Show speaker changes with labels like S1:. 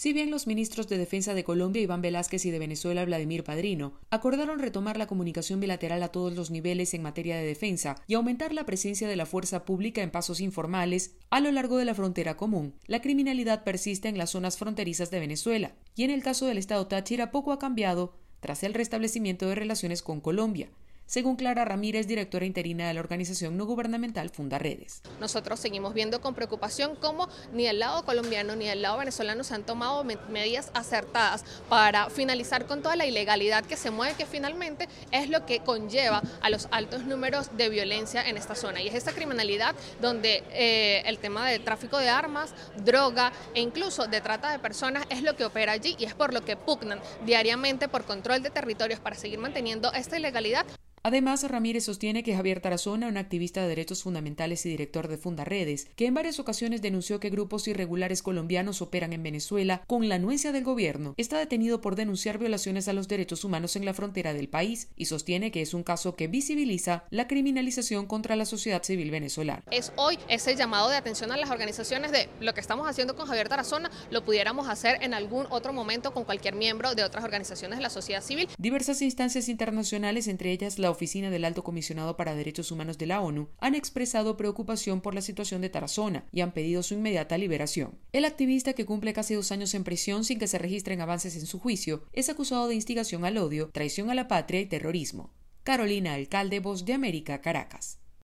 S1: Si bien los ministros de Defensa de Colombia, Iván Velásquez, y de Venezuela, Vladimir Padrino, acordaron retomar la comunicación bilateral a todos los niveles en materia de defensa y aumentar la presencia de la fuerza pública en pasos informales a lo largo de la frontera común, la criminalidad persiste en las zonas fronterizas de Venezuela, y en el caso del estado Táchira poco ha cambiado tras el restablecimiento de relaciones con Colombia, según Clara Ramírez, directora interina de la organización no gubernamental Fundaredes.
S2: Nosotros seguimos viendo con preocupación cómo ni el lado colombiano ni el lado venezolano se han tomado medidas acertadas para finalizar con toda la ilegalidad que se mueve, que finalmente es lo que conlleva a los altos números de violencia en esta zona. Y es esta criminalidad donde el tema de tráfico de armas, droga e incluso de trata de personas es lo que opera allí, y es por lo que pugnan diariamente por control de territorios para seguir manteniendo esta ilegalidad.
S1: Además, Ramírez sostiene que Javier Tarazona, un activista de derechos fundamentales y director de Fundaredes, que en varias ocasiones denunció que grupos irregulares colombianos operan en Venezuela con la anuencia del gobierno, está detenido por denunciar violaciones a los derechos humanos en la frontera del país y sostiene que es un caso que visibiliza la criminalización contra la sociedad civil venezolana.
S2: Es hoy ese llamado de atención a las organizaciones de lo que estamos haciendo con Javier Tarazona, lo pudiéramos hacer en algún otro momento con cualquier miembro de otras organizaciones de la sociedad civil.
S1: Diversas instancias internacionales, entre ellas la Oficina del Alto Comisionado para Derechos Humanos de la ONU, han expresado preocupación por la situación de Tarazona y han pedido su inmediata liberación. El activista, que cumple casi 2 años en prisión sin que se registren avances en su juicio, es acusado de instigación al odio, traición a la patria y terrorismo. Carolina Alcalde, Voz de América, Caracas.